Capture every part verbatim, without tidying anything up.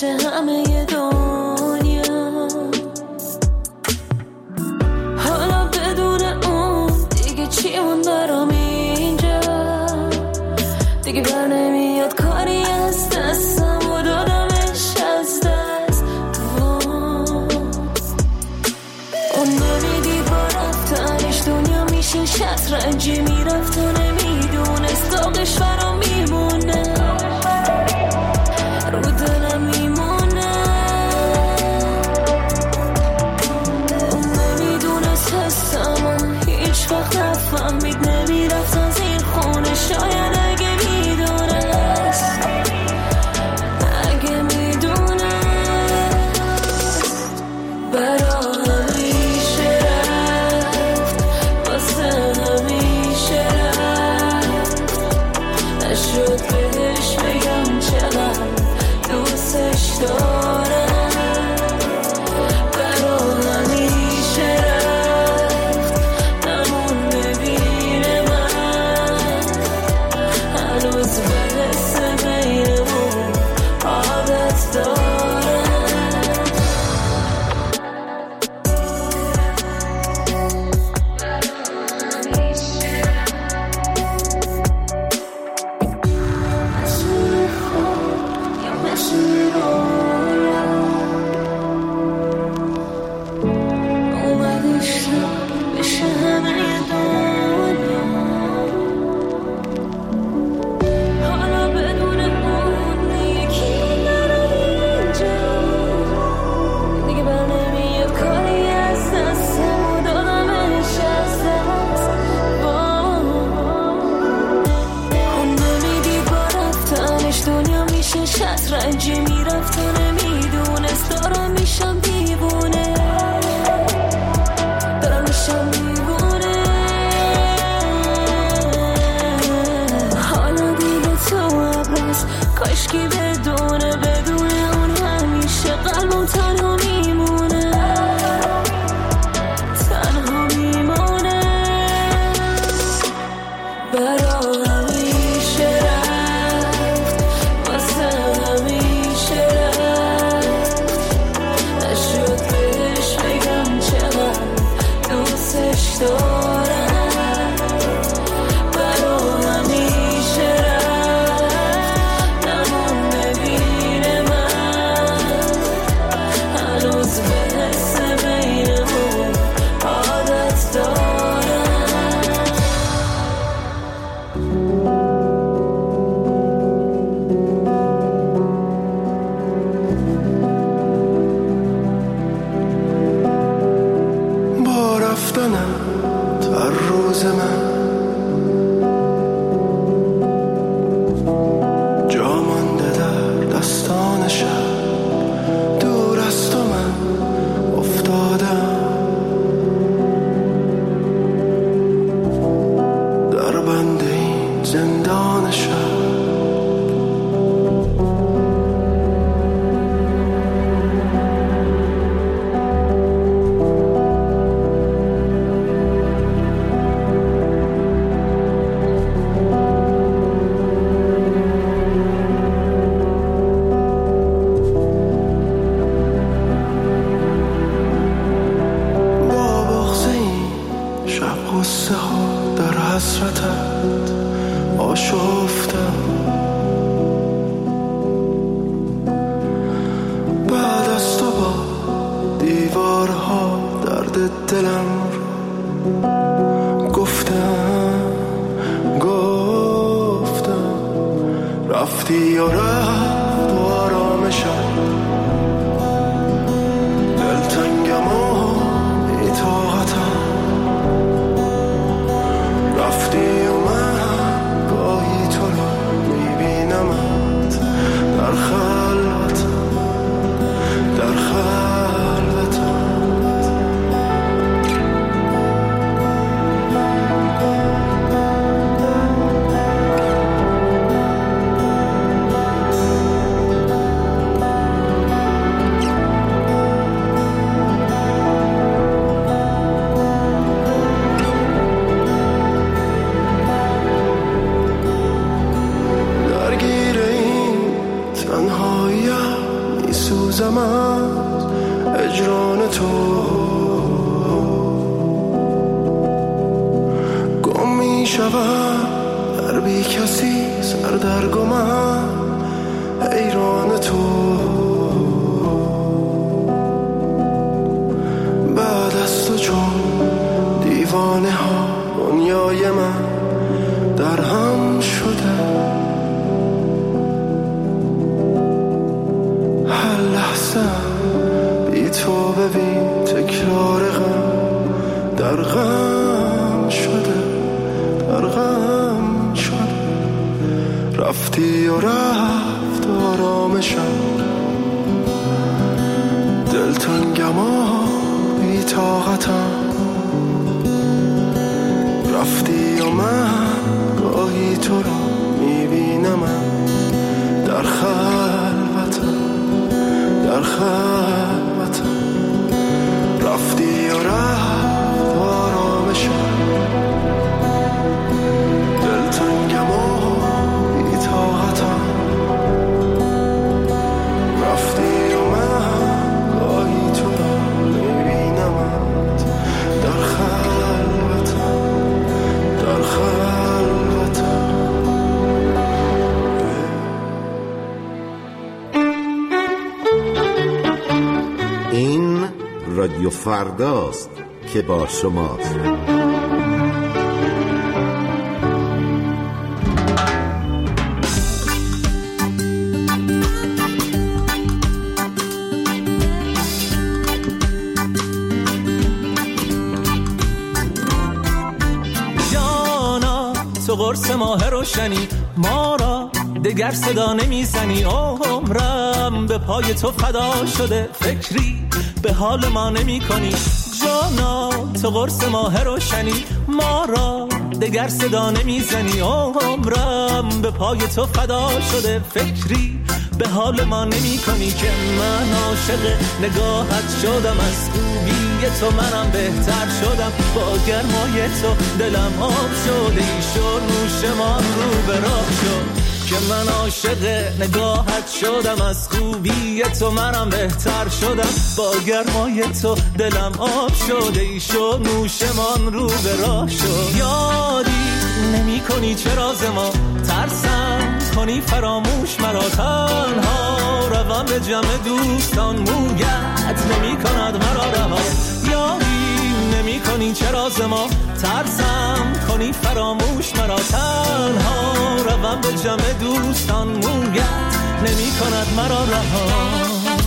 بشه همه دنیا. حالا بدون اون دیگه چی مون برام اینجا، دیگه بر نمیاد کاری از دستم و دادمش از دست. اون نمیدید با رفتنش دنیا میشه شطرنجی، میرفت و نمیدونست داغش برام میمونه، رو دلم میمونه. اون نمیدونست حسم و هیچ وقت نفهمید، نمیرفت از این خونه شاید اگه میدونست، اگه میدونست برا همیشه رفت، واسه همیشه رفت. نشد بهش بگم چقدر دوستش دارم، برا همیشه رفت، نمون ببینه من هنوز بحث بینمون عادت دارم. شطرنجی میرفت و نمیدونست دارم میشم دیوونه، دارم میشم دیوونه. حالا دیگه تو عبرست، کاشکی بدونه بدون اون همیشه قلبم تنها میمونه، تنها میمونه. برا میسوزم از اجران تو، گم میشوم در بی کسی سردرگمم حیران تو. بعد از تو چون دیوانه ها دنیای من در هم شده، هر لحظه بی تو ببین تکرار غم در غم شده، در غم شده. رفتی و رفت آرامشم، دلتنگم و بی طاقتم. رفتی و من گاهی تو را میبینم در خلوتم، در خلوتم. رفتی و رفت آرامشم، دلتنگم و بی طاقتم. رفتی و من گاهی تو را میبینم در خلوتم، در خلوتم. این رادیو فرداست که با شماست. جانا تو قرص ماه روشنی، ما را دگر صدا نمیزنی. عمرم به پای تو فدا شده، فکری به حال ما نمی کنی. جانا تو قرص ماه روشنی، ما را دگر صدا نمیزنی. عمرم به پای تو فدا شده، فکری به حال ما نمی کنی. که من عاشق نگاهت شدم، از خوبی تو منم بهتر شدم. با گرمای تو دلم آب شده، ایشو نوشمان رو به راه شد. که من عاشق نگاهت شدم، از خوبی تو منم بهتر شدم. با گرمای تو دلم آب شده، ایشو نوشمان رو به راه شد. یادی نمی کنی چرا ز ما ترسم کنی فراموش مرا، تنها روم به جمع دوستان مویت نمی کند مرا رها. یادی نمی کنی چرا ز ما ترسم کنی فراموش مرا، تنها روم به جمع دوستان مویت نمی کند مرا رها.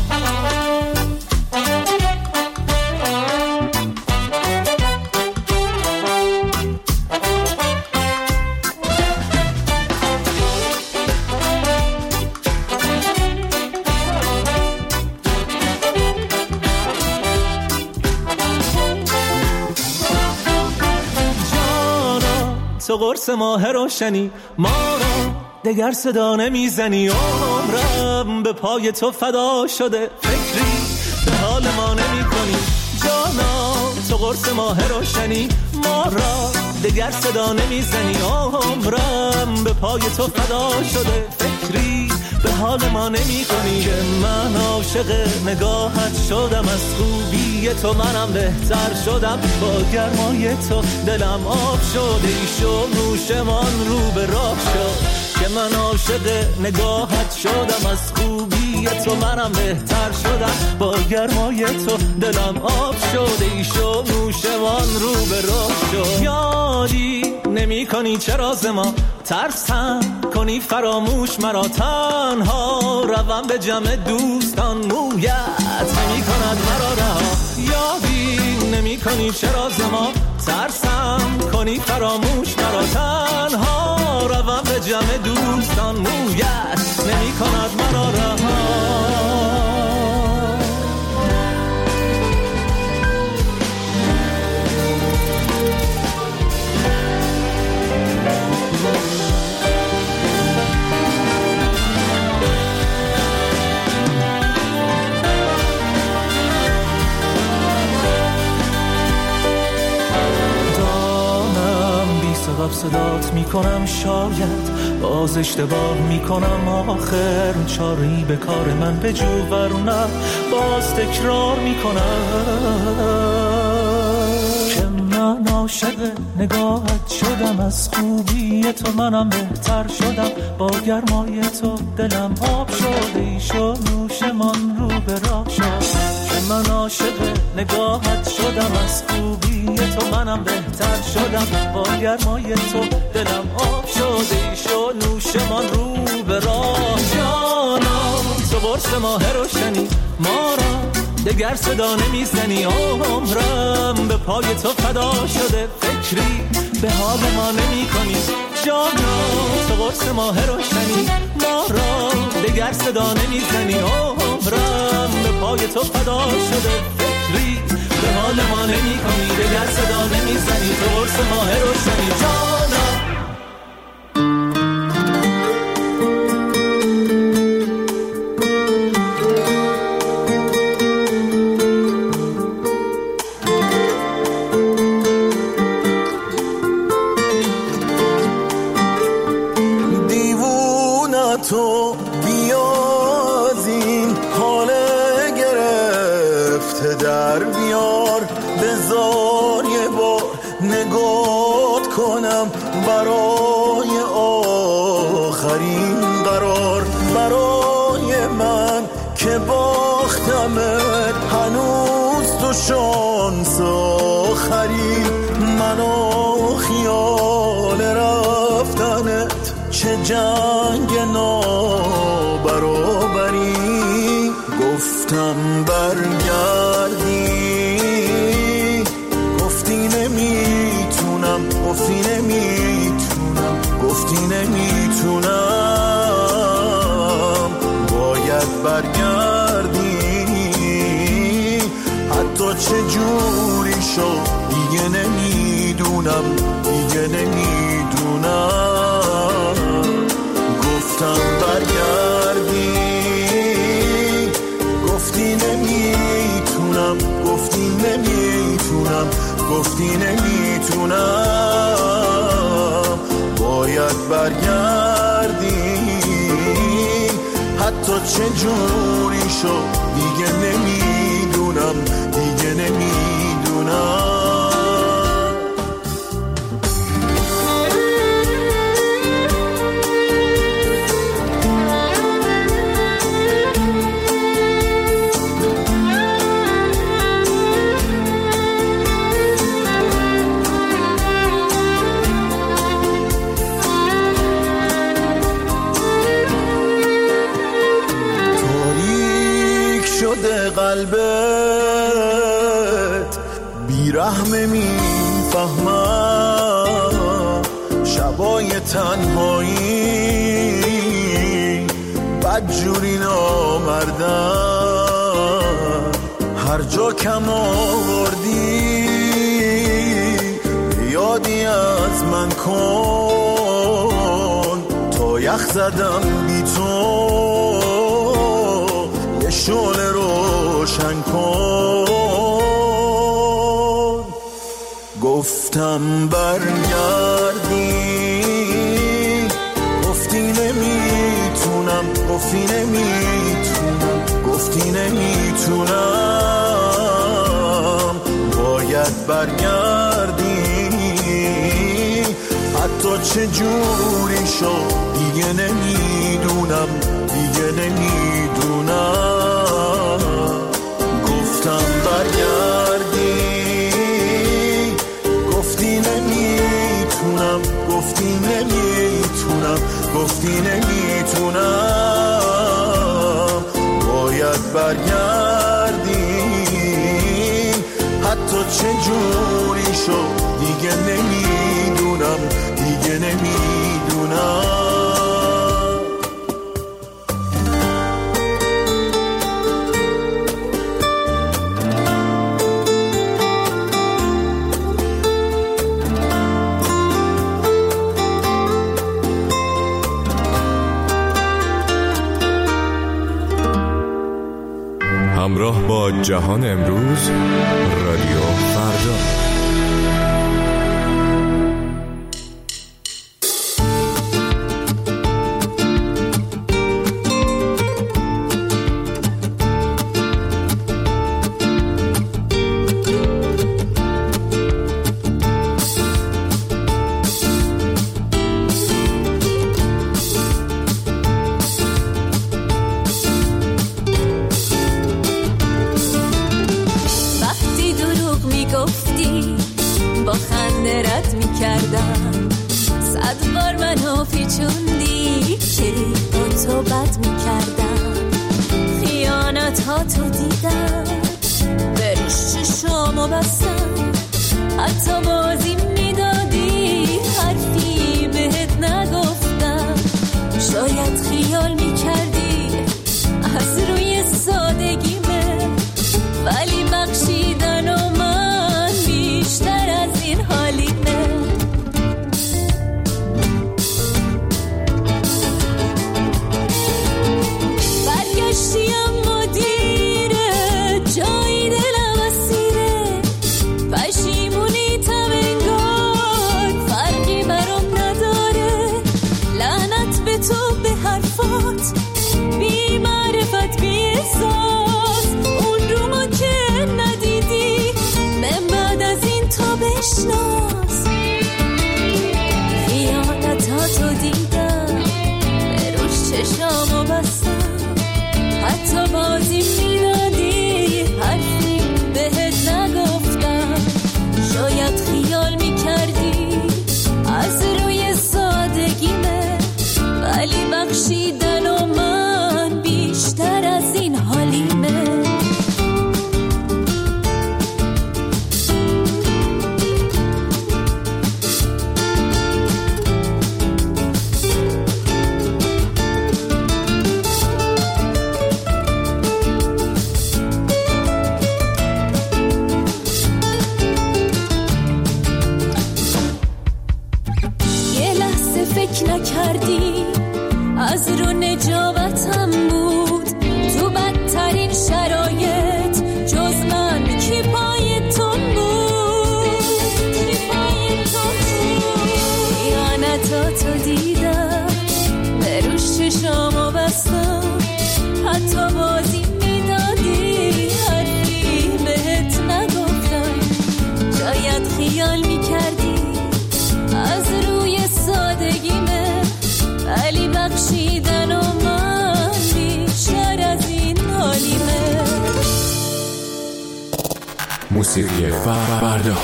تو قرص ماه روشنی، ما را دگر صدا نمیزنی. عمرم به پای تو فدا شده، فکری به حال ما نمی کنی. جانا تو قرص ماه روشنی، ما را دگر صدا نمیزنی. عمرم به پای تو فدا شده، فکری به حال ما نمی کنی. که من عاشق نگاهت شدم، از خوبی تو منم بهتر شدم. با گرمای تو دلم آب شده، ایشو نوشمان رو به راه شد. که من عاشق نگاهت شدم، از خوبی تو منم بهتر شدم. با گرمای تو دلم آب شده، ایشو نوشمان رو به راه شد. یادی نمی کنی چرا ز ما ترسم کنی فراموش مرا، تنها روم به جمع دوستان مویت نمی کند مرا رها. یادی نمی کنی چرا ز ما ترسم کنی فراموش مرا، تنها روم به جمع دوستان مویت نمی کند مرا رها. صدات میکنم، شاید باز اشتباه میکنم، آخر چاری به کار من بجو ورنه باز تکرار میکنم که من عاشق نگاهت شدم، از خوبی تو منم بهتر شدم، با گرمای تو دلم آب شده، ایشو نوشمان رو به راه شد که من عاشق نگاهت شدم، از خوبی تو منم بهتر شدم، با گرمای تو دلم آب شده، ایشو نوشمان رو به راه. جانا تو قرص ماه روشنی، ما را دگر صدا نمیزنی، عمرم به پای تو فدا شده، فکری به حال ما نمی کنی. جانا تو قرص ماه روشنی، ما را دگر صدا نمیزنی، عمرم به پای تو فدا شده، فکری به حال ما نمی کنی، دگر صدا نمیزنی، تو قرص ماه روشنی. جانا تو بیاز این حال گرفته در بیار، بذار یه بار نگات کنم برای آخرین قرار، برای من که باختمت هنوز تو شانس آخری، منو خیال رفتنت چه جنگ نابرابری، گفتم برگردی گفتی نمیتونم، گفتی نمیتونم، گفتی نمیتونم، باید برگردی حتی چه جوری شد دیگه نمیدونم، دیگه نمیدونم، گفتم برگردی گفتی نمیتونم، گفتی نمیتونم، گفتی نمیتونم، باید برگردی حتی چه جوری شد دیگه نمیدونم، دیگه نمیدونم. قلبت بیرحم میفهمم، شبای تنهایی بدجوری نامردم، هر جا کم آوردی یادی از من کن، تا یخ زدم بی تو یه شعله روشن کن، گفتم برگردی گفتی نمیتونم، گفتی نمیتونم، گفتی نمیتونم، باید برگردی حتی چه جوری شد دیگه نمیدونم، دیگه نمیدونم، گفتم برگردی گفتی نمیتونم، گفتی نمیتونم، گفتی نمیتونم، باید برگردی حتی چه جوری شد دیگه نمیدونم، دیگه نمیدونم. همراه با جهان امروز، رادیو فردا. تا تو دیدم به روش چشامو بستم حتی بازی میدادی حرفی بهت نگفتم شاید خیال میکردی از روی سادگیمه ولی بخشیدن و من بیشتر از این حالیمه برگشتی اما دیره جایی دلم اسیره پشیمونی تم انگار فرقی برام نداره لعنت به تو به حرفات بی معرفت بی احساس اون رومو که ندیدی من بعد از این تا بشناس خیانتاتو دیدم به روش چشامو بستم حتی بازی میدادی حرفی بهت نگفتم شاید خیال میکردی از روی سادگیمه ولی بخشیدن و من بیشتر از این حالیمه نکردی از رو نجابتم بود تو بدترین شرایط جز من کی پای تو بود کی پای تو بود خیانتاتو دیدم به روش چشامو بستم حتی بازی میدادی حرفی بهت نگفتم شاید خیال میکردی از روی سادگیمه ولی بخشیدن و من بیشتر از این حالیمه موسیقی فردا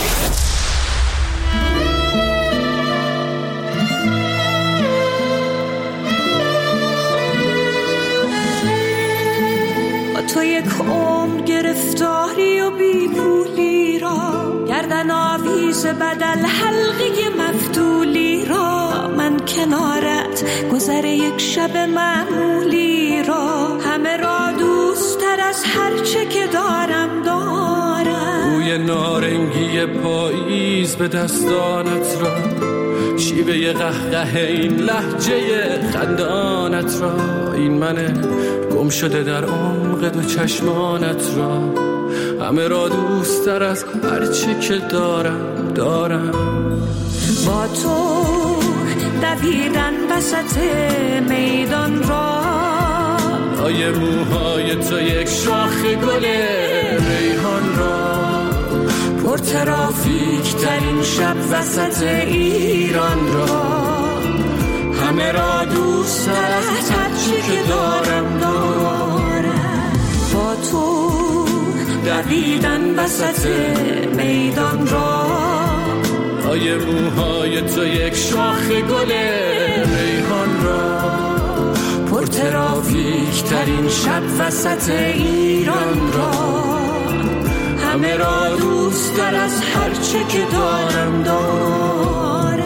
با تو یک عمر گرفتاری و بی پولی را گردن آویز بدل حلقه مفتولی را من کنارت گذر یک شب معمولی را همه را دوست تر از هرچه که دارم دارم بوی نارنگی پاییز به دستانت را شیوه قهقه این لهجه خندانت را این من گم شده در عمق دو چشمانت را همه را دوست تر از هرچی که دارم دارم با تو دویدن وسط میدان را آیه موهای تو یک شاخ گل ریحان را پر ترافیک ترین شب وسط ایران را همه را دوست تر از هرچی که دارم دارم با تو دویدن وسط میدان را آیه موهای تو یک شاخ گل ریحان را پر ترافیک ترین شب وسط ایران را همه را دوست تر از هرچه که دارم دارم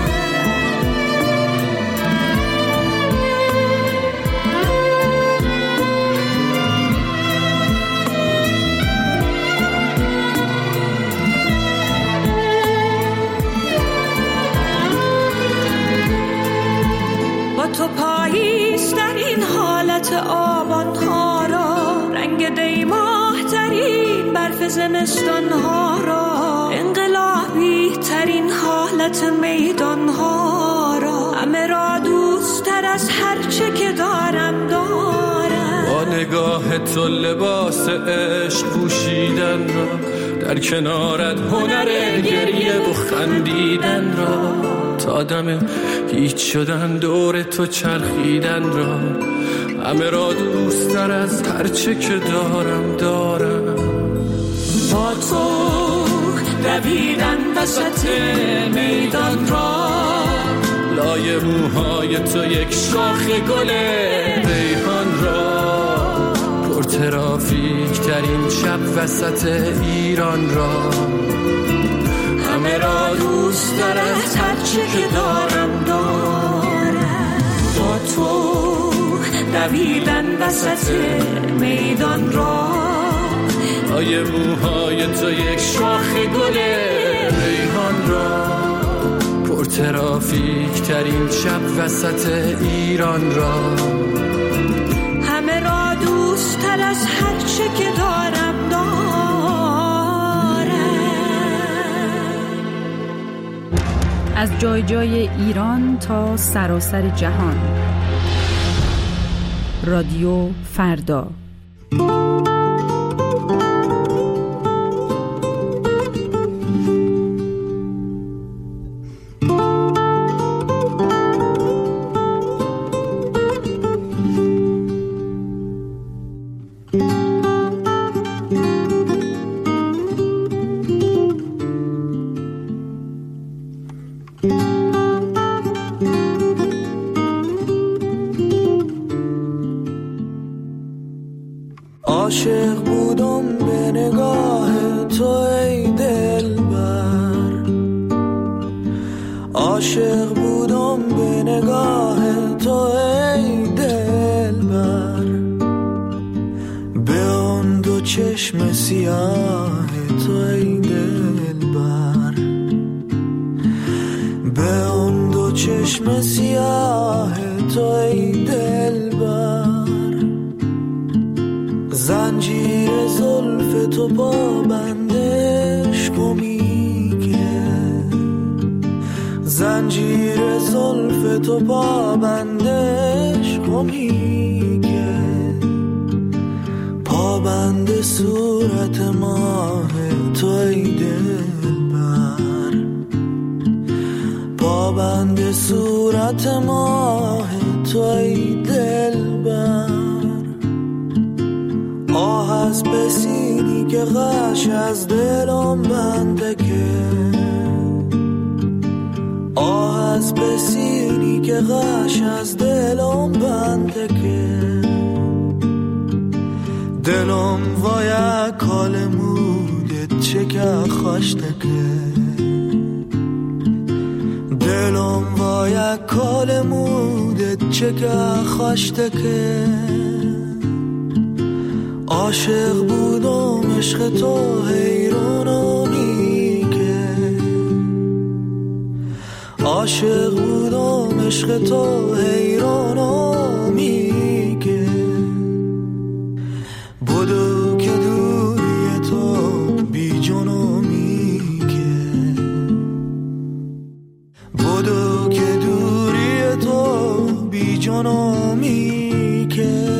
تو پاییز در این حالت آبان ها را رنگ دیماه ترین برف زمستان ها را انقلابی ترین حالت میدان ها را همه را دوست تر از هرچه که دارم دارم با نگاه تو لباس عشق پوشیدن را در کنارت هنر گریه و خندیدن را تا دم هیچ شدن دور تو چرخیدن را همه را دوست تر از هرچه که دارم دارم با تو دویدن وسط میدان را لای موهای تو یک شاخ گل ریحان را پر پرترافیک ترین شب وسط ایران را، همه را دوست دارد هرچه که دارم دارم. با تو دویدن وسط میدان را، آیه موهای تو یک شاخ گل ریحان را، پرترافیک ترین شب وسط ایران را، همه را دوست تر از هر چه که دارم دارم. از جای جای ایران تا سراسر جهان، رادیو فردا. عاشق بودم به نگاه تو ای دلبر، عاشق بودم به نگاه تو ای دلبر، به آن دو چشم سیاه تو ای دلبر، به آن دو چشم سیاه تو ای دلبر. زنجیر زلف تو با بندش گمی که، زنجیر زلف تو با بندش گمی که، پابند صورت ماه تو ای دلبر، پابند صورت ماه تو ای دلبر. آه از بسینی که غش از دلم بنده که، آه از بسینی که غش از دلم بنده که، دلم وای کال مودت چه که خوشته که، دلم وای کال مودت چه که خوشته که. عاشق بودم عشق تو حیرانمی که، عاشق بودم عشق تو حیرانمی که، بدو که دوری تو بی جنمی که، بدو که دوری تو بی جنمی که.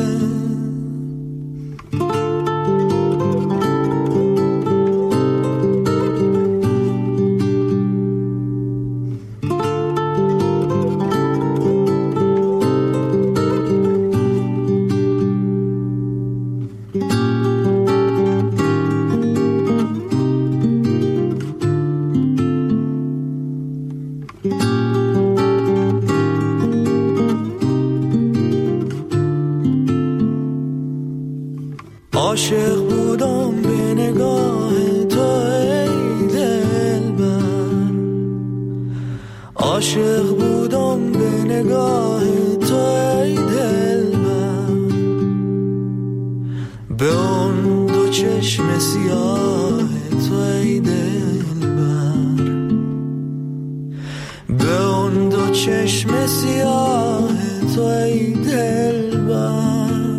عاشق بودم به نگاه تو ای دلبر، عاشق بودم به نگاه تو ای دلبر، به اون دو چشم سیاه تو ای دلبر، به اون دو چشم سیاه تو ای دلبر.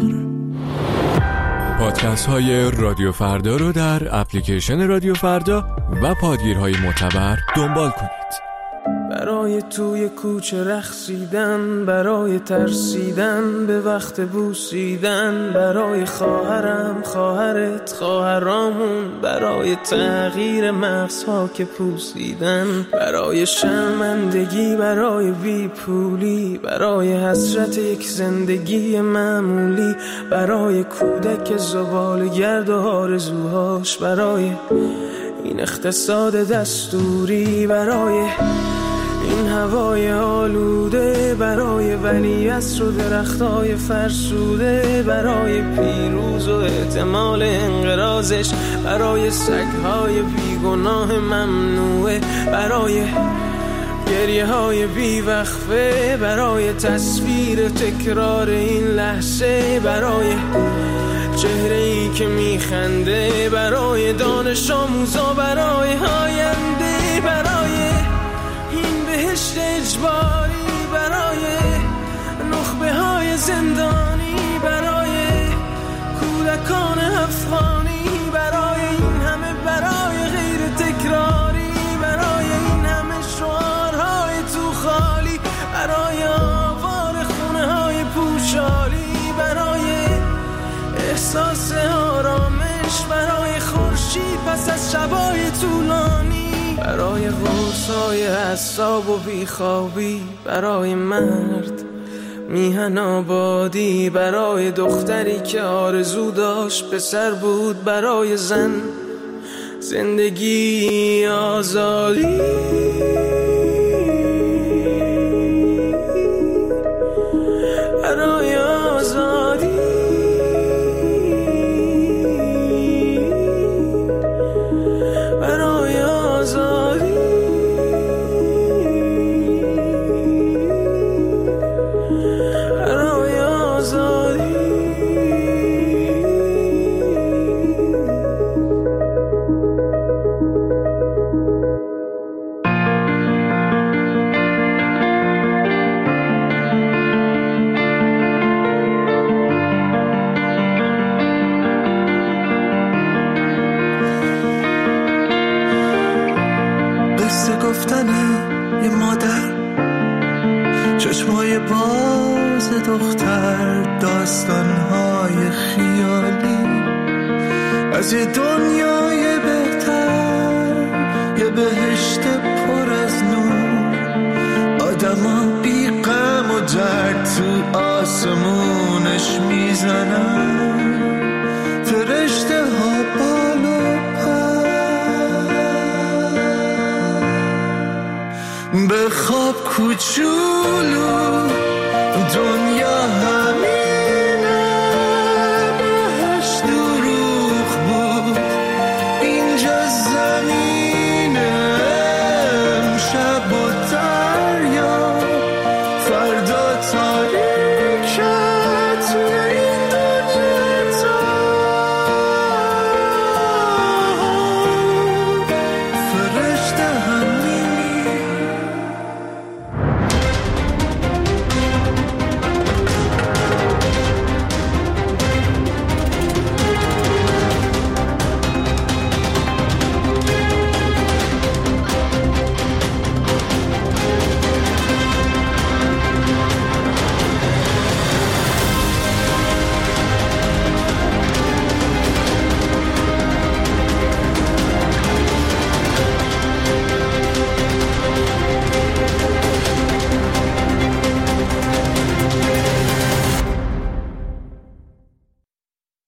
پادکست های رادیو فردا رو در اپلیکیشن رادیو فردا و پادگیرهای معتبر دنبال کنید. برای توی کوچه رقصیدن، برای ترسیدن به وقت بوسیدن، برای خواهرم خواهرت خواهرامون، برای تغییر مغزها که پوسیدن، برای شرمندگی برای بی پولی، برای حسرت یک زندگی معمولی، برای کودک زباله‌گرد و آرزوهاش، برای این اقتصاد دستوری، برای این هوای آلوده برای ولیعصر و درختای فرسوده، برای پیروز و احتمال انقراضش، برای سگهای بیگناه ممنوعه، برای گریه های بیوقفه، برای تصویر تکرار این لحظه، برای چهره ای که میخنده، برای دانش آموزا، برای آینده، برای این بهشت اجباری، برای نخبه های زندانی، برای کودکان افغانی، برای این همه برای غیر تکراری، برای این همه شعارهای تو خالی، برای آوار خونه های پوشالی، برای احساس آرامش، برای خورشید پس از شبای طولانی، برای غرصای اعصاب و بیخوابی، برای مرد میهن آبادی، برای دختری که آرزو داشت پسر بود، برای زن زندگی آزادی، برای آزادی، برای آزادی، برای آزادی. قصه گفتنه یه مادر، چشمای باز دختر، داستانهای خیالی از یه دنیای بهتر، یه بهشت پر از نور، آدما بی غم و درد تو آسمونش میزنن، فرشته ها بالا پر، به خواب کوچولو